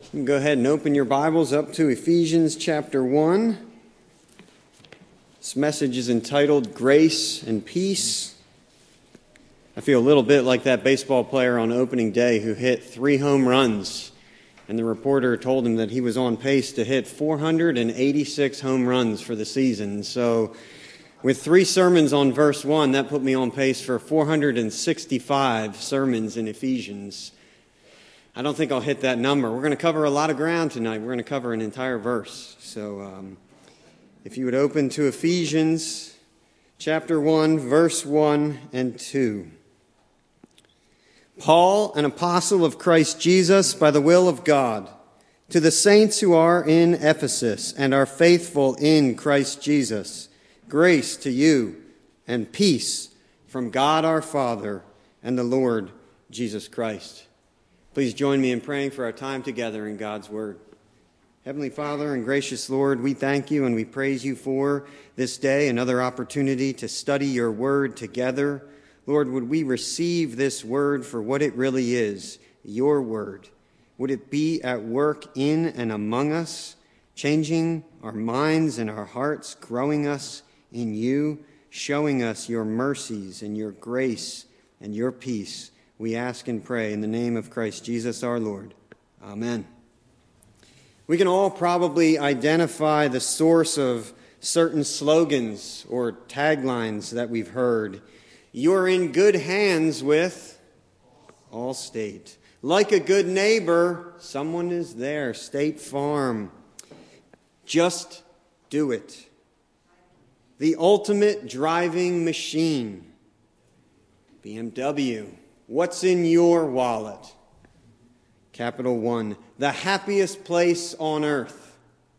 You can go ahead and open your Bibles up to Ephesians chapter 1. This message is entitled Grace and Peace. I feel a little bit like that baseball player on opening day who hit 3 home runs, and the reporter told him that he was on pace to hit 486 home runs for the season. So with 3 sermons on verse 1, that put me on pace for 465 sermons in Ephesians. I don't think I'll hit that number. We're going to cover a lot of ground tonight. We're going to cover an entire verse. So if you would open to Ephesians chapter 1, verse 1 and 2. Paul, an apostle of Christ Jesus by the will of God, to the saints who are in Ephesus and are faithful in Christ Jesus, grace to you and peace from God our Father and the Lord Jesus Christ. Please join me in praying for our time together in God's Word. Heavenly Father and gracious Lord, we thank you and we praise you for this day, another opportunity to study your Word together. Lord, would we receive this Word for what it really is, your Word? Would it be at work in and among us, changing our minds and our hearts, growing us in you, showing us your mercies and your grace and your peace? We ask and pray in the name of Christ Jesus our Lord. Amen. We can all probably identify the source of certain slogans or taglines that we've heard. You're in good hands with Allstate. Like a good neighbor, someone is there. State Farm. Just do it. The ultimate driving machine. BMW. What's in your wallet? Capital One. The happiest place on earth.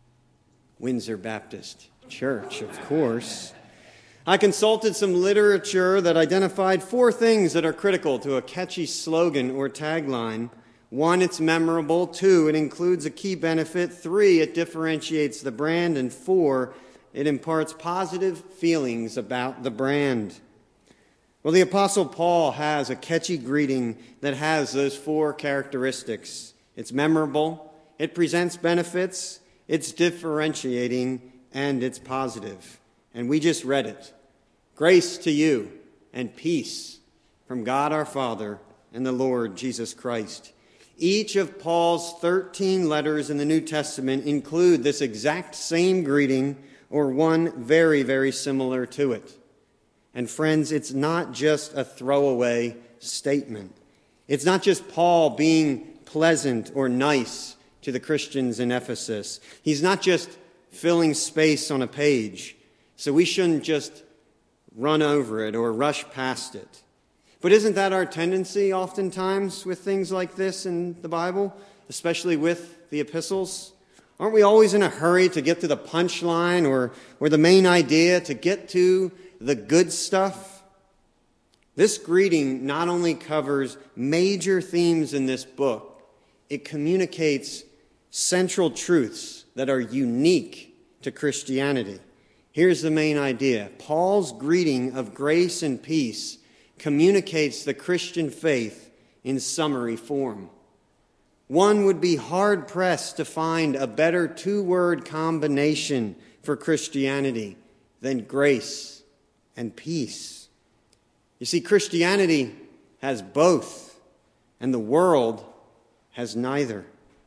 Windsor Baptist Church, of course. I consulted some literature that identified 4 things that are critical to a catchy slogan or tagline. 1, it's memorable. 2, it includes a key benefit. 3, it differentiates the brand. And 4, it imparts positive feelings about the brand. Well, the Apostle Paul has a catchy greeting that has those 4 characteristics. It's memorable, it presents benefits, it's differentiating, and it's positive. And we just read it. Grace to you and peace from God our Father and the Lord Jesus Christ. Each of Paul's 13 letters in the New Testament include this exact same greeting or one very, very similar to it. And friends, it's not just a throwaway statement. It's not just Paul being pleasant or nice to the Christians in Ephesus. He's not just filling space on a page, so we shouldn't just run over it or rush past it. But isn't that our tendency oftentimes with things like this in the Bible, especially with the epistles? Aren't we always in a hurry to get to the punchline or the main idea, to get to the good stuff? This greeting not only covers major themes in this book, it communicates central truths that are unique to Christianity. Here's the main idea. Paul's greeting of grace and peace communicates the Christian faith in summary form. One would be hard-pressed to find a better 2-word combination for Christianity than grace and peace. You see, Christianity has both, and the world has neither.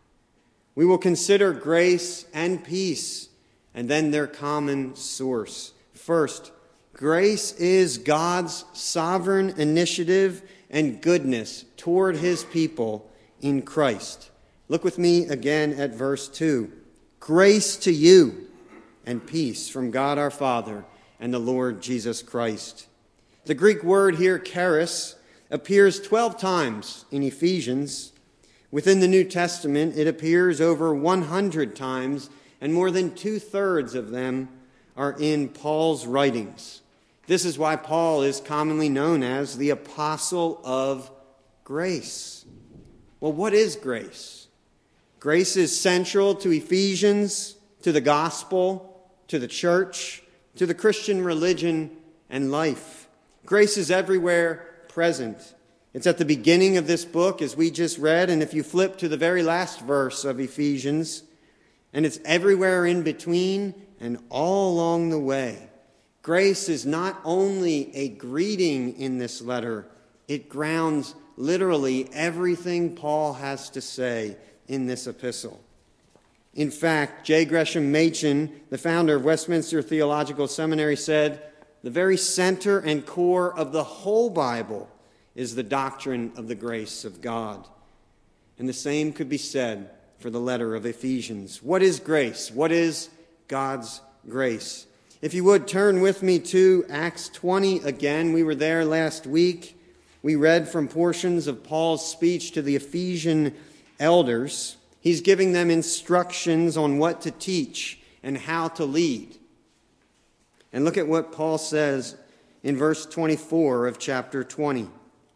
We will consider grace and peace, and then their common source. First, grace is God's sovereign initiative and goodness toward his people in Christ. Look with me again at verse 2. Grace to you and peace from God our Father and the Lord Jesus Christ. The Greek word here, charis, appears 12 times in Ephesians. Within the New Testament, it appears over 100 times, and more than 2/3 of them are in Paul's writings. This is why Paul is commonly known as the Apostle of Grace. Well, what is grace? Grace is central to Ephesians, to the gospel, to the church, to the Christian religion and life. Grace is everywhere present. It's at the beginning of this book, as we just read, and if you flip to the very last verse of Ephesians, and it's everywhere in between and all along the way. Grace is not only a greeting in this letter, it grounds literally everything Paul has to say in this epistle. In fact, J. Gresham Machen, the founder of Westminster Theological Seminary, said, "The very center and core of the whole Bible is the doctrine of the grace of God." And the same could be said for the letter of Ephesians. What is grace? What is God's grace? If you would, turn with me to Acts 20 again. We were there last week. We read from portions of Paul's speech to the Ephesian elders. He's giving them instructions on what to teach and how to lead. And look at what Paul says in verse 24 of chapter 20.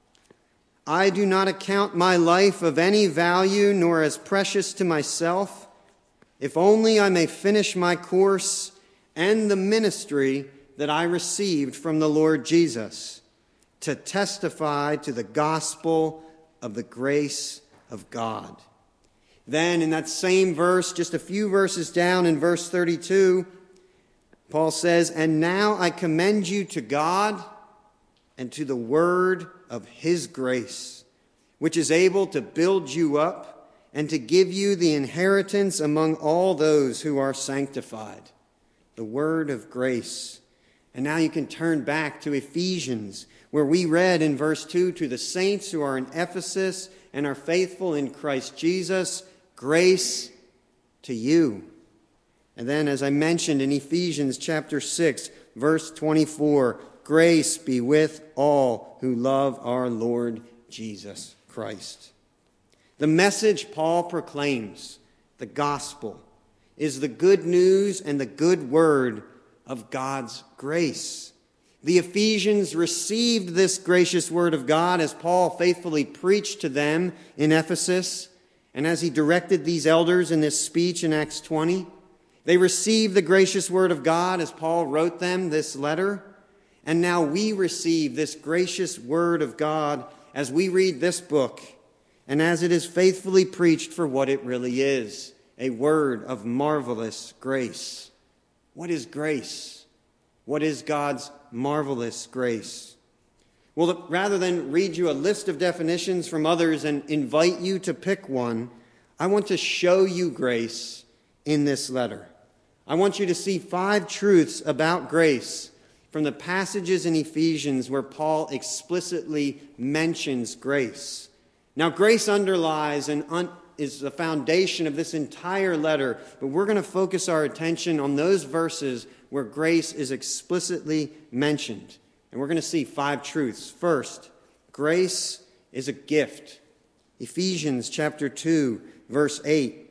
"I do not account my life of any value, nor as precious to myself, if only I may finish my course and the ministry that I received from the Lord Jesus, to testify to the gospel of the grace of God." Then in that same verse, just a few verses down in verse 32, Paul says, "And now I commend you to God and to the word of his grace, which is able to build you up and to give you the inheritance among all those who are sanctified." The word of grace. And now you can turn back to Ephesians, where we read in verse 2, "To the saints who are in Ephesus and are faithful in Christ Jesus, grace to you." And then, as I mentioned in Ephesians chapter 6, verse 24, "Grace be with all who love our Lord Jesus Christ." The message Paul proclaims, the gospel, is the good news and the good word of God's grace. The Ephesians received this gracious word of God as Paul faithfully preached to them in Ephesus, and as he directed these elders in this speech in Acts 20. They received the gracious word of God as Paul wrote them this letter, and now we receive this gracious word of God as we read this book, and as it is faithfully preached for what it really is, a word of marvelous grace. What is grace? What is God's marvelous grace? Well, rather than read you a list of definitions from others and invite you to pick one, I want to show you grace in this letter. I want you to see 5 truths about grace from the passages in Ephesians where Paul explicitly mentions grace. Now, grace underlies and is the foundation of this entire letter, but we're going to focus our attention on those verses where grace is explicitly mentioned. And we're going to see 5 truths. First, grace is a gift. Ephesians chapter 2, verse 8.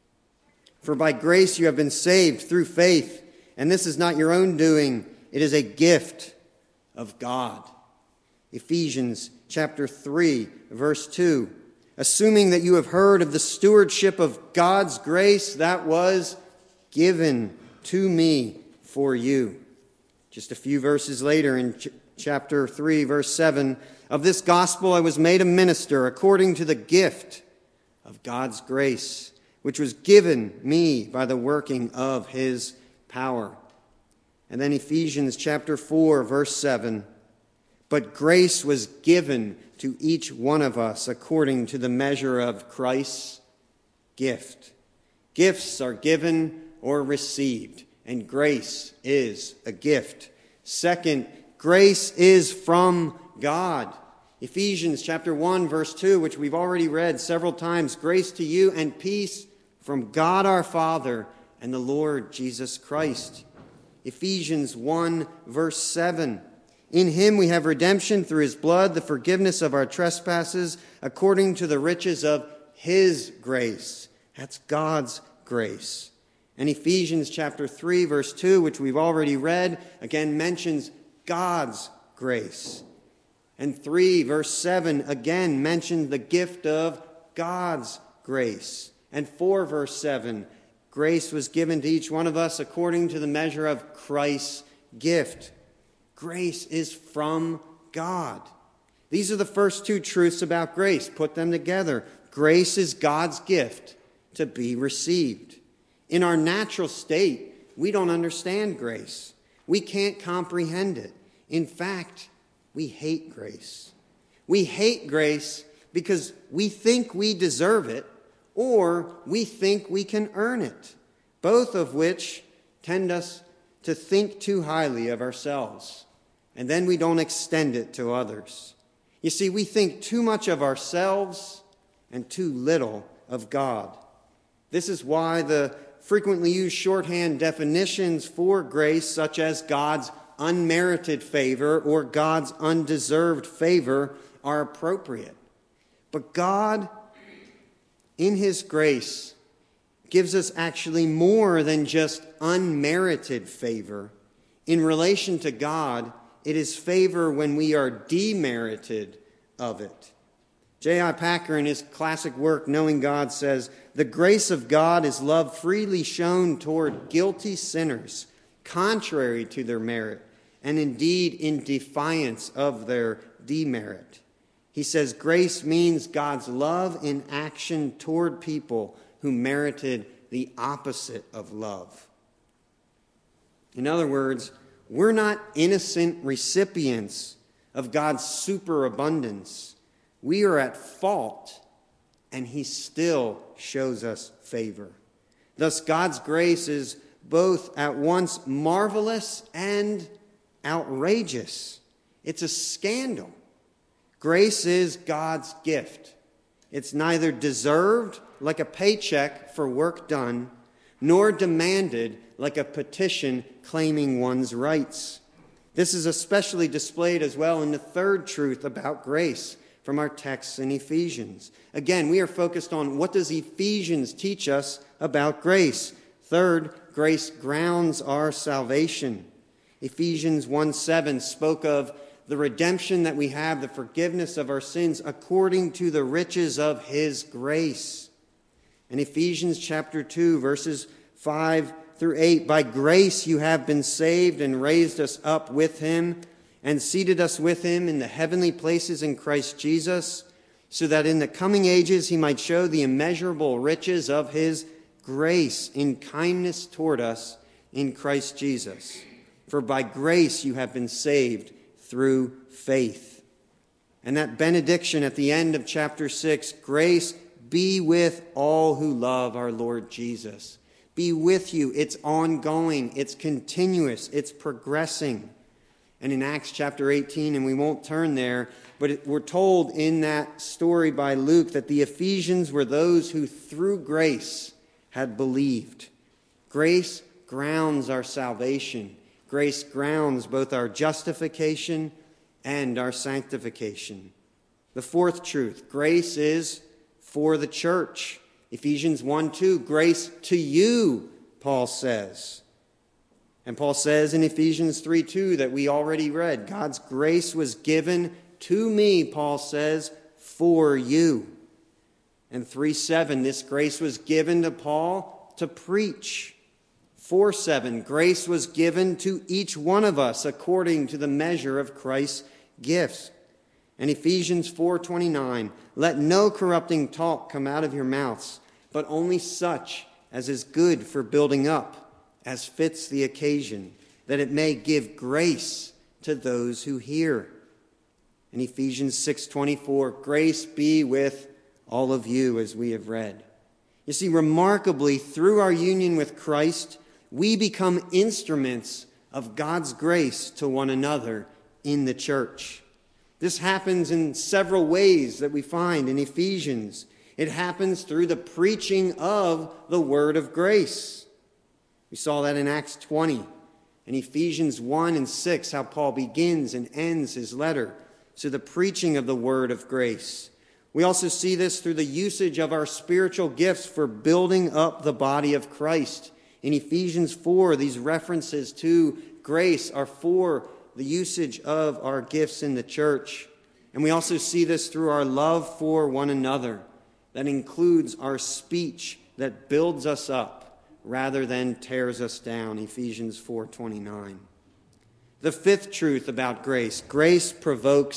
"For by grace you have been saved through faith, and this is not your own doing. It is a gift of God." Ephesians chapter 3, verse 2. "Assuming that you have heard of the stewardship of God's grace that was given to me for you." Just a few verses later in chapter 3, verse 7, "Of this gospel I was made a minister according to the gift of God's grace, which was given me by the working of his power." And then Ephesians chapter 4, verse 7, "But grace was given to each one of us according to the measure of Christ's gift." Gifts are given or received, and grace is a gift. Second, grace is from God. Ephesians chapter 1, verse 2, which we've already read several times, "Grace to you and peace from God our Father and the Lord Jesus Christ." Ephesians 1, verse 7, "In him we have redemption through his blood, the forgiveness of our trespasses, according to the riches of his grace." That's God's grace. And Ephesians chapter 3, verse 2, which we've already read, again mentions God's grace. And 3, verse 7, again mentions the gift of God's grace. And 4, verse 7, grace was given to each one of us according to the measure of Christ's gift. Grace is from God. These are the first two truths about grace. Put them together. Grace is God's gift to be received. In our natural state, we don't understand grace. We can't comprehend it. In fact, we hate grace. We hate grace because we think we deserve it, or we think we can earn it, both of which tend us to think too highly of ourselves, and then we don't extend it to others. You see, we think too much of ourselves and too little of God. This is why the frequently used shorthand definitions for grace, such as God's unmerited favor or God's undeserved favor, are appropriate. But God, in His grace, gives us actually more than just unmerited favor. In relation to God, it is favor when we are demerited of it. J.I. Packer, in his classic work, Knowing God, says, "The grace of God is love freely shown toward guilty sinners, contrary to their merit, and indeed in defiance of their demerit." He says, grace means God's love in action toward people who merited the opposite of love. In other words, we're not innocent recipients of God's superabundance. We are at fault, and He still shows us favor. Thus, God's grace is both at once marvelous and outrageous. It's a scandal. Grace is God's gift. It's neither deserved, like a paycheck for work done, nor demanded, like a petition claiming one's rights. This is especially displayed as well in the third truth about grace from our texts in Ephesians. Again, we are focused on what does Ephesians teach us about grace. Third, grace grounds our salvation. Ephesians 1:7 spoke of the redemption that we have, the forgiveness of our sins according to the riches of His grace. In Ephesians chapter 2, verses 5 through 8, by grace you have been saved and raised us up with Him and seated us with Him in the heavenly places in Christ Jesus, so that in the coming ages He might show the immeasurable riches of His grace in kindness toward us in Christ Jesus. For by grace you have been saved through faith. And that benediction at the end of chapter 6, grace be with all who love our Lord Jesus. Be with you. It's ongoing. It's continuous. It's progressing. And in Acts chapter 18, and we won't turn there, but we're told in that story by Luke that the Ephesians were those who through grace had believed. Grace grounds our salvation. Grace grounds both our justification and our sanctification. The fourth truth, grace is for the church. Ephesians 1:2, grace to you, Paul says. And Paul says in Ephesians 3:2 that we already read, God's grace was given to me, Paul says, for you. And 3:7, this grace was given to Paul to preach. 4:7, grace was given to each one of us according to the measure of Christ's gifts. And Ephesians 4:29, let no corrupting talk come out of your mouths, but only such as is good for building up, as fits the occasion, that it may give grace to those who hear. In Ephesians 6:24, grace be with all of you, as we have read. You see, remarkably, through our union with Christ, we become instruments of God's grace to one another in the church. This happens in several ways that we find in Ephesians. It happens through the preaching of the word of grace. We saw that in Acts 20, in Ephesians 1 and 6, how Paul begins and ends his letter. So the preaching of the word of grace. We also see this through the usage of our spiritual gifts for building up the body of Christ. In Ephesians 4, these references to grace are for the usage of our gifts in the church. And we also see this through our love for one another. That includes our speech that builds us up rather than tears us down. Ephesians 4:29. The fifth truth about grace. Grace provokes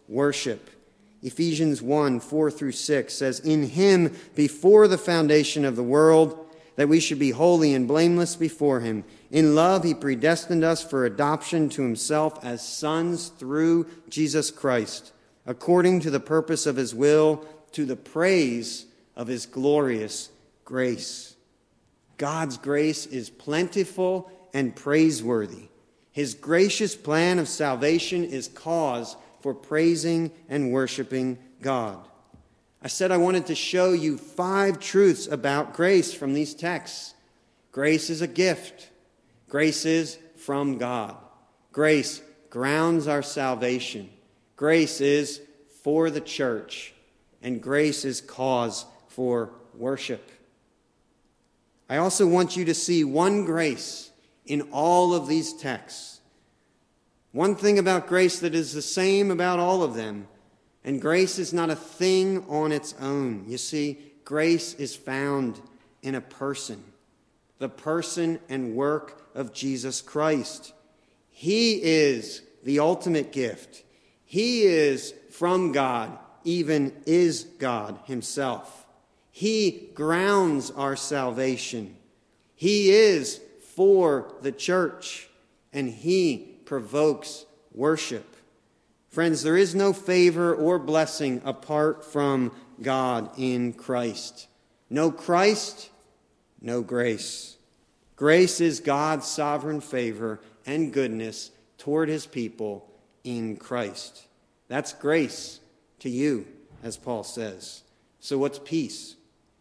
worship. Ephesians 1, 4 through 6 says, "In him, before the foundation of the world, that we should be holy and blameless before him. In love, he predestined us for adoption to himself as sons through Jesus Christ, according to the purpose of his will, to the praise of his glorious grace." God's grace is plentiful and praiseworthy. His gracious plan of salvation is cause for praising and worshiping God. I said I wanted to show you 5 truths about grace from these texts. Grace is a gift. Grace is from God. Grace grounds our salvation. Grace is for the church. And grace is cause for worship. I also want you to see one grace in all of these texts. One thing about grace that is the same about all of them. And grace is not a thing on its own. You see, grace is found in a person, the person and work of Jesus Christ. He is the ultimate gift. He is from God, even is God himself. He grounds our salvation. He is for the church, and he provokes worship. Friends, there is no favor or blessing apart from God in Christ. No Christ, no grace. Grace is God's sovereign favor and goodness toward his people in Christ. That's grace to you, as Paul says. So what's peace?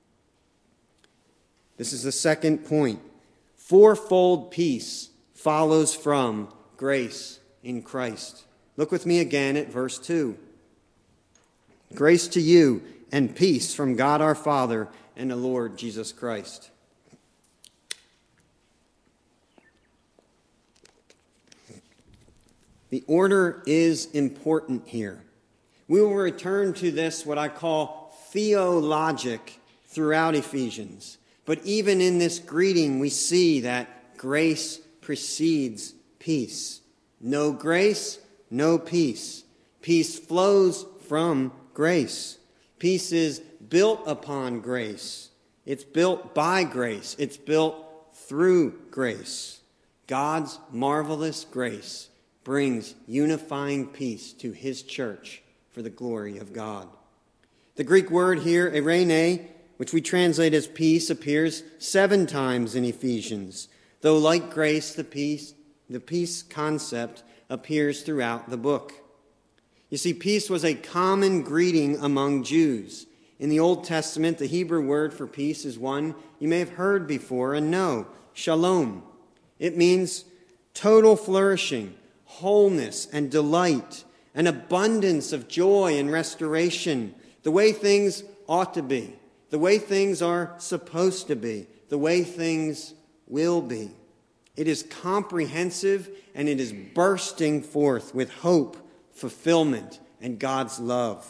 This is the second point. 4-fold peace follows from grace in Christ. Look with me again at verse 2. Grace to you and peace from God our Father and the Lord Jesus Christ. The order is important here. We will return to this, what I call theologic, throughout Ephesians. But even in this greeting, we see that grace precedes peace. No grace, no peace. Peace flows from grace. Peace is built upon grace. It's built by grace. It's built through grace. God's marvelous grace brings unifying peace to his church for the glory of God. The Greek word here, eirene, which we translate as peace, appears 7 times in Ephesians, though like grace, the peace concept appears throughout the book. You see, peace was a common greeting among Jews. In the Old Testament, the Hebrew word for peace is one you may have heard before and know, shalom. It means total flourishing, wholeness and delight, an abundance of joy and restoration, the way things ought to be, the way things are supposed to be, the way things will be. It is comprehensive and it is bursting forth with hope, fulfillment, and God's love.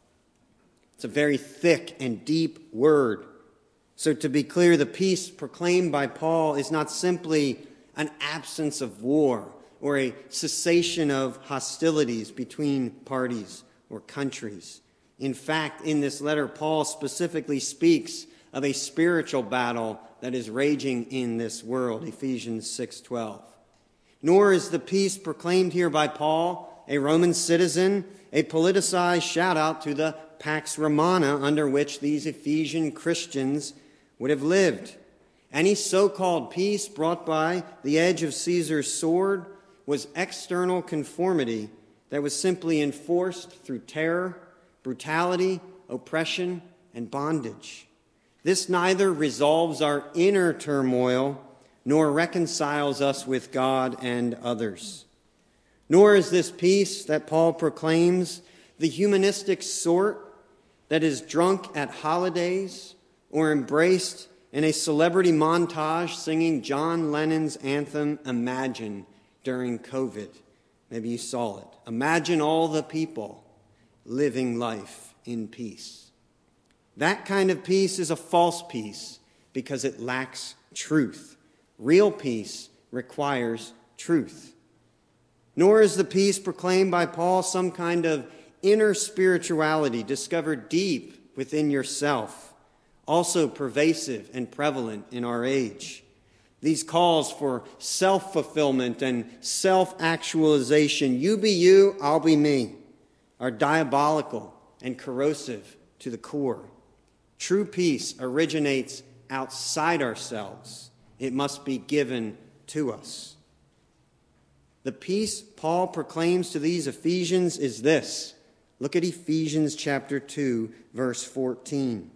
It's a very thick and deep word. So to be clear, the peace proclaimed by Paul is not simply an absence of war or a cessation of hostilities between parties or countries. In fact, in this letter, Paul specifically speaks of a spiritual battle that is raging in this world, Ephesians 6:12. Nor is the peace proclaimed here by Paul, a Roman citizen, a politicized shout-out to the Pax Romana under which these Ephesian Christians would have lived. Any so-called peace brought by the edge of Caesar's sword was external conformity that was simply enforced through terror, brutality, oppression, and bondage. This neither resolves our inner turmoil nor reconciles us with God and others. Nor is this peace that Paul proclaims the humanistic sort that is drunk at holidays or embraced in a celebrity montage singing John Lennon's anthem, Imagine, during COVID. Maybe you saw it. Imagine all the people living life in peace. That kind of peace is a false peace because it lacks truth. Real peace requires truth. Nor is the peace proclaimed by Paul some kind of inner spirituality discovered deep within yourself, also pervasive and prevalent in our age. These calls for self-fulfillment and self-actualization, you be you, I'll be me, are diabolical and corrosive to the core. True peace originates outside ourselves. It must be given to us. The peace Paul proclaims to these Ephesians is this. Look at Ephesians chapter 2, verse 14.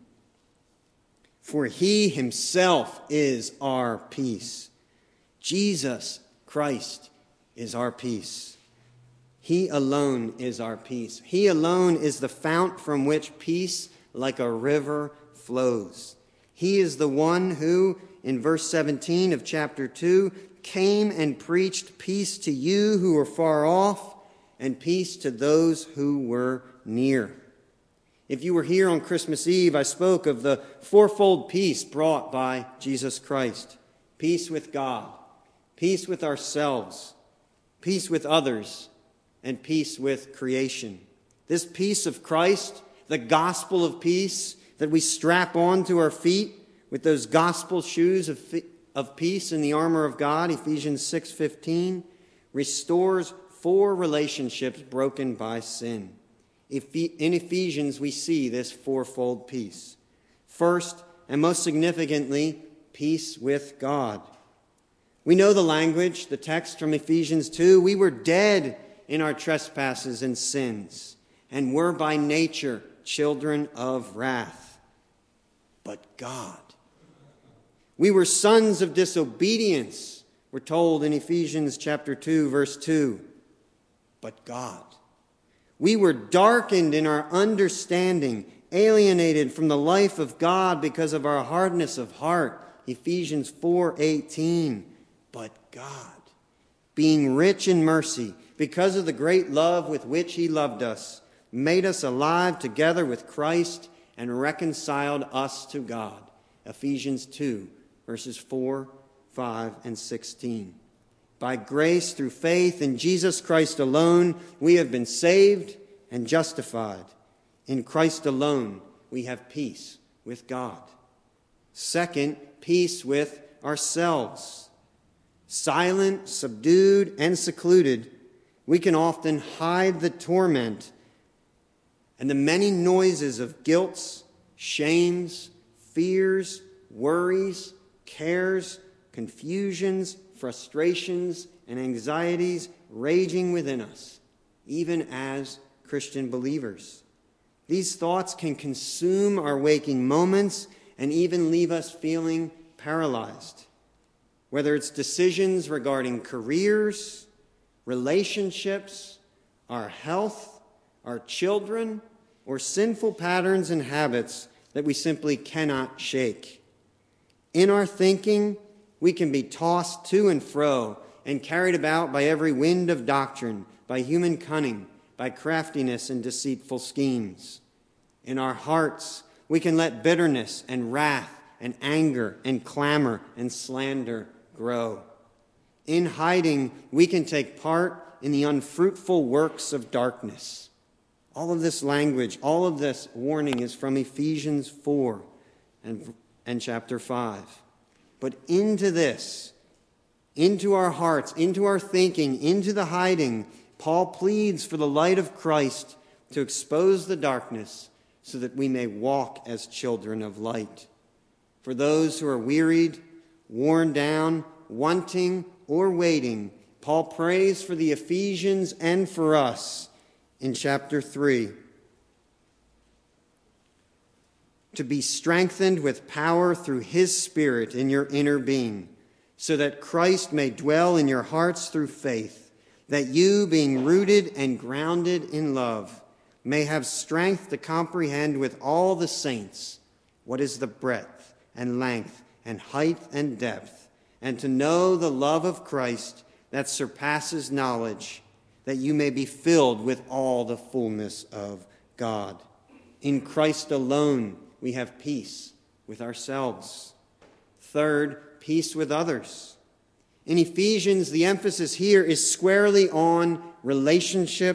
For he himself is our peace. Jesus Christ is our peace. He alone is our peace. He alone is the fount from which peace, like a river, flows. He is the one who, in verse 17 of chapter 2, came and preached peace to you who were far off and peace to those who were near. If you were here on Christmas Eve, I spoke of the fourfold peace brought by Jesus Christ. Peace with God, peace with ourselves, peace with others, and peace with creation. This peace of Christ, the gospel of peace that we strap on to our feet with those gospel shoes of peace in the armor of God, Ephesians 6:15, restores 4 relationships broken by sin. In Ephesians, we see this fourfold peace. First, and most significantly, peace with God. We know the language, the text from Ephesians 2. We were dead in our trespasses and sins, and were by nature children of wrath. But God. We were sons of disobedience, we're told in Ephesians chapter 2, verse 2. But God. We were darkened in our understanding, alienated from the life of God because of our hardness of heart. Ephesians 4:18. But God, being rich in mercy, because of the great love with which he loved us, made us alive together with Christ and reconciled us to God. Ephesians 2, verses 4, 5, and 16. By grace, through faith in Jesus Christ alone, we have been saved and justified. In Christ alone, we have peace with God. Second, peace with ourselves. Silent, subdued, and secluded, we can often hide the torment and the many noises of guilt, shames, fears, worries, cares, confusions, frustrations, and anxieties raging within us, even as Christian believers. These thoughts can consume our waking moments and even leave us feeling paralyzed. Whether it's decisions regarding careers, relationships, our health, our children, or sinful patterns and habits that we simply cannot shake. In our thinking, we can be tossed to and fro and carried about by every wind of doctrine, by human cunning, by craftiness and deceitful schemes. In our hearts, we can let bitterness and wrath and anger and clamor and slander grow. In hiding, we can take part in the unfruitful works of darkness. All of this language, all of this warning is from Ephesians 4 and chapter 5. But into this, into our hearts, into our thinking, into the hiding, Paul pleads for the light of Christ to expose the darkness so that we may walk as children of light. For those who are wearied, worn down, wanting, or waiting, Paul prays for the Ephesians and for us in chapter 3. To be strengthened with power through his Spirit in your inner being, so that Christ may dwell in your hearts through faith, that you, being rooted and grounded in love, may have strength to comprehend with all the saints what is the breadth and length and height and depth, and to know the love of Christ that surpasses knowledge, that you may be filled with all the fullness of God. In Christ alone we have peace with ourselves. Third, peace with others. In Ephesians, the emphasis here is squarely on relationships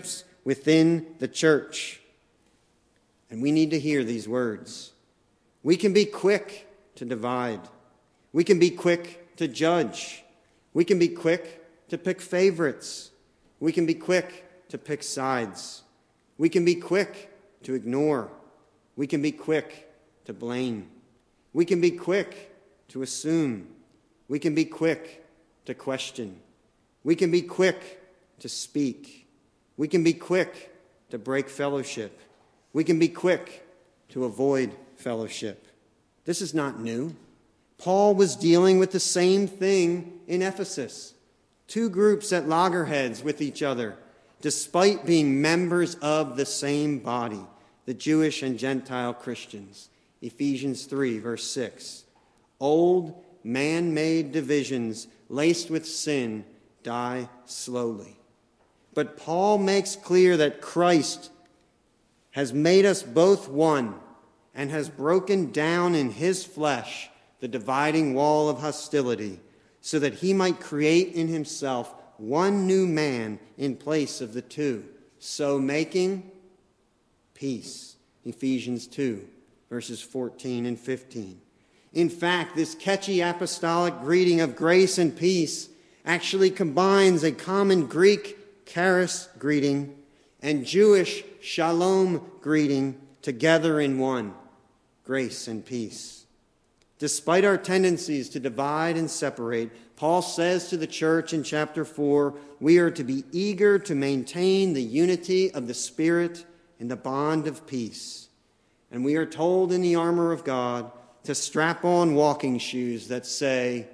within the church. And we need to hear these words. We can be quick to divide. We can be quick to judge. We can be quick to pick favorites. We can be quick to pick sides. We can be quick to ignore. We can be quick to blame. We can be quick to assume. We can be quick to question. We can be quick to speak. We can be quick to break fellowship. We can be quick to avoid fellowship. This is not new. Paul was dealing with the same thing in Ephesus. Two groups at loggerheads with each other, despite being members of the same body, the Jewish and Gentile Christians. Ephesians 3, verse 6. Old, man-made divisions laced with sin die slowly. But Paul makes clear that Christ has made us both one and has broken down in his flesh the dividing wall of hostility so that he might create in himself one new man in place of the two, so making peace. Ephesians 2, verses 14 and 15. In fact, this catchy apostolic greeting of grace and peace actually combines a common Greek charis greeting and Jewish shalom greeting together in one, grace and peace. Despite our tendencies to divide and separate, Paul says to the church in chapter 4, we are to be eager to maintain the unity of the Spirit in the bond of peace. And we are told in the armor of God to strap on walking shoes that say,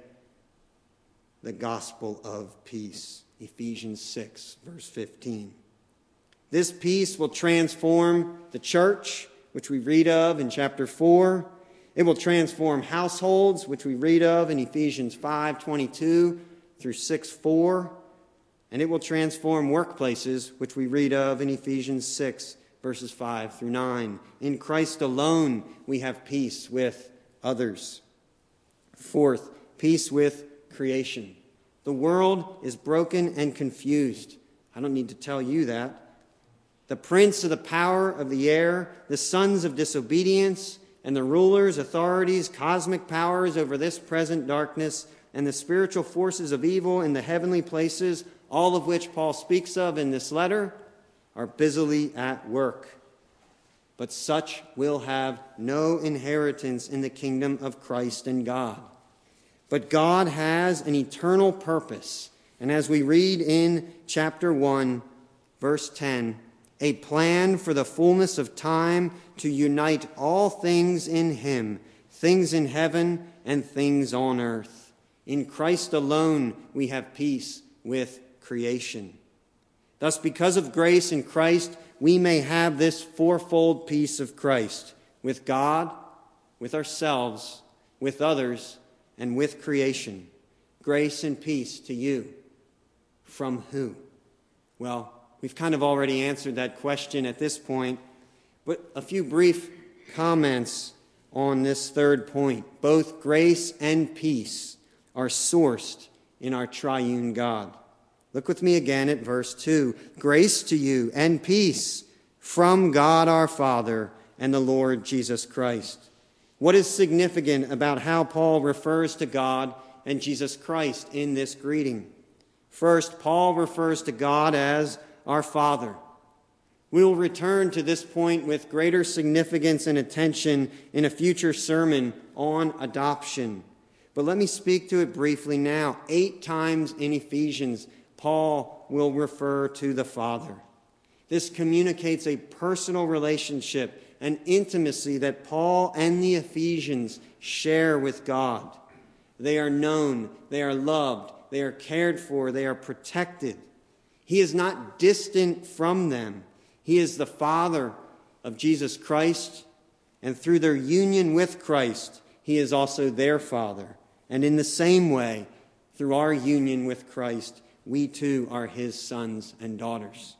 the gospel of peace. Ephesians 6, verse 15. This peace will transform the church, which we read of in chapter 4. It will transform households, which we read of in Ephesians 5:22 through 6:4. And it will transform workplaces, which we read of in Ephesians 6, verses 5 through 9. In Christ alone, we have peace with others. Fourth, peace with creation. The world is broken and confused. I don't need to tell you that. The prince of the power of the air, the sons of disobedience, and the rulers, authorities, cosmic powers over this present darkness, and the spiritual forces of evil in the heavenly places, all of which Paul speaks of in this letter, are busily at work. But such will have no inheritance in the kingdom of Christ and God. But God has an eternal purpose. And as we read in chapter 1, verse 10, a plan for the fullness of time to unite all things in him, things in heaven and things on earth. In Christ alone we have peace with creation. Thus, because of grace in Christ, we may have this fourfold peace of Christ with God, with ourselves, with others, and with creation. Grace and peace to you. From who? Well, we've kind of already answered that question at this point, but a few brief comments on this third point. Both grace and peace are sourced in our triune God. Look with me again at verse 2. Grace to you and peace from God our Father and the Lord Jesus Christ. What is significant about how Paul refers to God and Jesus Christ in this greeting? First, Paul refers to God as our Father. We will return to this point with greater significance and attention in a future sermon on adoption. But let me speak to it briefly now. 8 times in Ephesians, Paul will refer to the Father. This communicates a personal relationship, an intimacy that Paul and the Ephesians share with God. They are known, they are loved, they are cared for, they are protected. He is not distant from them. He is the Father of Jesus Christ, and through their union with Christ, he is also their Father. And in the same way, through our union with Christ, we too are his sons and daughters.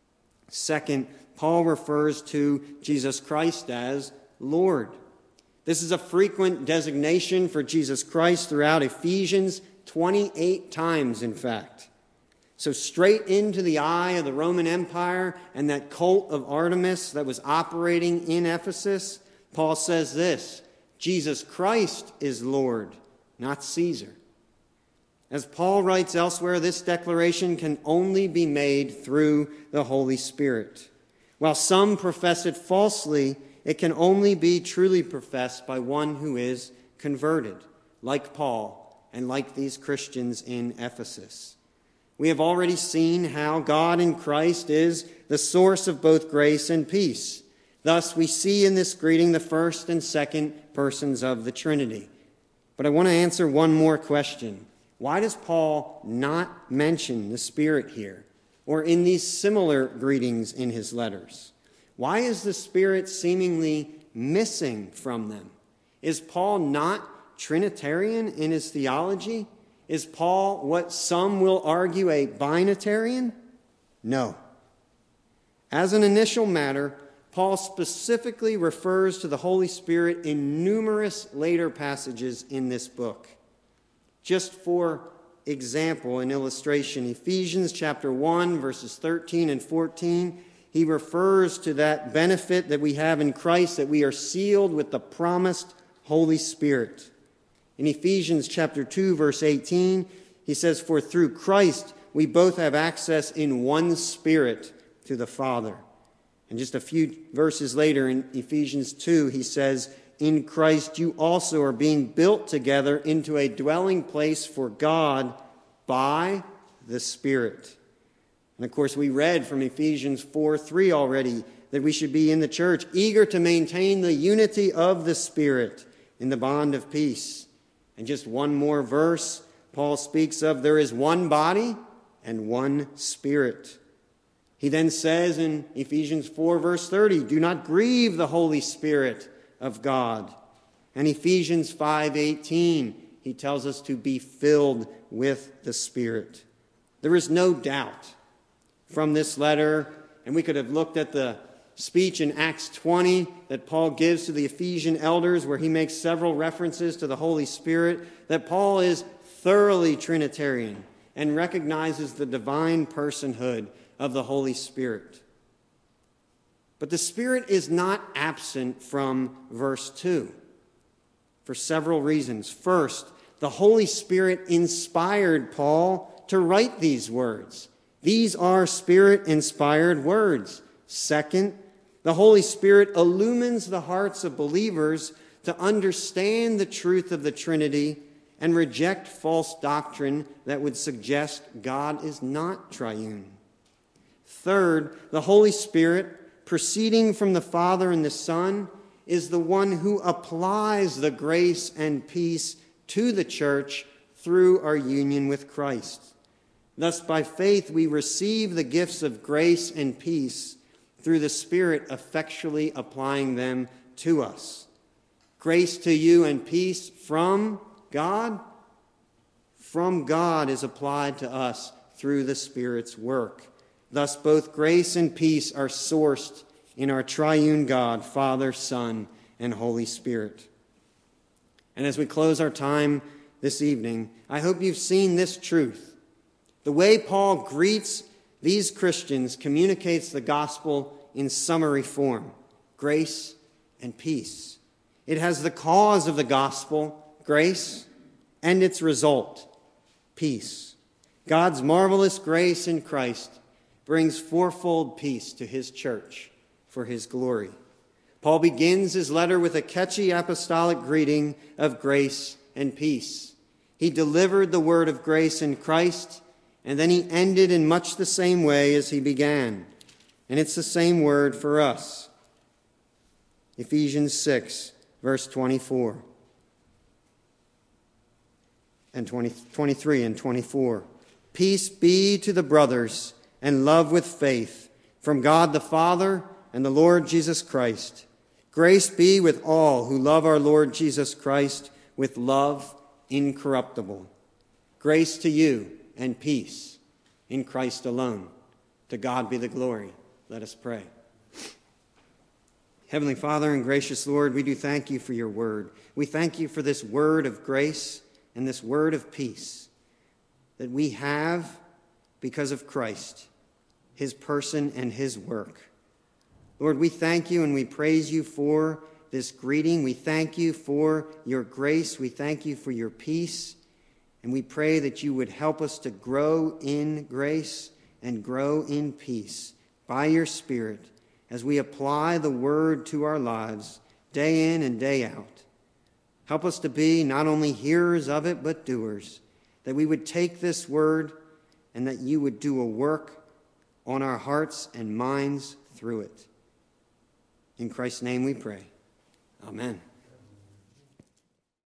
Second, Paul refers to Jesus Christ as Lord. This is a frequent designation for Jesus Christ throughout Ephesians, 28 times in fact. So straight into the eye of the Roman Empire and that cult of Artemis that was operating in Ephesus, Paul says this: Jesus Christ is Lord, not Caesar. As Paul writes elsewhere, this declaration can only be made through the Holy Spirit. While some profess it falsely, it can only be truly professed by one who is converted, like Paul and like these Christians in Ephesus. We have already seen how God in Christ is the source of both grace and peace. Thus, we see in this greeting the first and second persons of the Trinity. But I want to answer one more question. Why does Paul not mention the Spirit here, or in these similar greetings in his letters? Why is the Spirit seemingly missing from them? Is Paul not Trinitarian in his theology? Is Paul what some will argue a binitarian? No. As an initial matter, Paul specifically refers to the Holy Spirit in numerous later passages in this book. Just for example, an illustration, Ephesians chapter 1, verses 13 and 14, he refers to that benefit that we have in Christ, that we are sealed with the promised Holy Spirit. In Ephesians chapter 2, verse 18, he says, "For through Christ we both have access in one Spirit to the Father." And just a few verses later in Ephesians 2, he says, "In Christ you also are being built together into a dwelling place for God by the Spirit." And of course, we read from Ephesians 4:3 already that we should be in the church, eager to maintain the unity of the Spirit in the bond of peace. And just one more verse, Paul speaks of there is one body and one Spirit. He then says in Ephesians 4, verse 30, "Do not grieve the Holy Spirit of God." And Ephesians 5:18, he tells us to be filled with the Spirit. There is no doubt from this letter, and we could have looked at the speech in Acts 20 that Paul gives to the Ephesian elders, where he makes several references to the Holy Spirit, that Paul is thoroughly Trinitarian and recognizes the divine personhood of the Holy Spirit. But the Spirit is not absent from verse 2 for several reasons. First, the Holy Spirit inspired Paul to write these words. These are Spirit-inspired words. Second, the Holy Spirit illumines the hearts of believers to understand the truth of the Trinity and reject false doctrine that would suggest God is not triune. Third, the Holy Spirit, proceeding from the Father and the Son, is the one who applies the grace and peace to the church through our union with Christ. Thus, by faith, we receive the gifts of grace and peace through the Spirit effectually applying them to us. Grace to you and peace from God? From God is applied to us through the Spirit's work. Thus, both grace and peace are sourced in our triune God, Father, Son, and Holy Spirit. And as we close our time this evening, I hope you've seen this truth. The way Paul greets these Christians communicates the gospel in summary form: grace and peace. It has the cause of the gospel, grace, and its result, peace. God's marvelous grace in Christ brings fourfold peace to his church for his glory. Paul begins his letter with a catchy apostolic greeting of grace and peace. He delivered the word of grace in Christ, and then he ended in much the same way as he began. And it's the same word for us. Ephesians 6, verse 24 and 23 and 24. Peace be to the brothers and love with faith from God the Father and the Lord Jesus Christ. Grace be with all who love our Lord Jesus Christ with love incorruptible. Grace to you and peace in Christ alone. To God be the glory. Let us pray. Heavenly Father and gracious Lord, we do thank you for your word. We thank you for this word of grace and this word of peace that we have because of Christ, his person and his work. Lord, we thank you and we praise you for this greeting. We thank you for your grace. We thank you for your peace. And we pray that you would help us to grow in grace and grow in peace by your Spirit as we apply the word to our lives day in and day out. Help us to be not only hearers of it, but doers, that we would take this word and that you would do a work on our hearts and minds through it. In Christ's name we pray. Amen.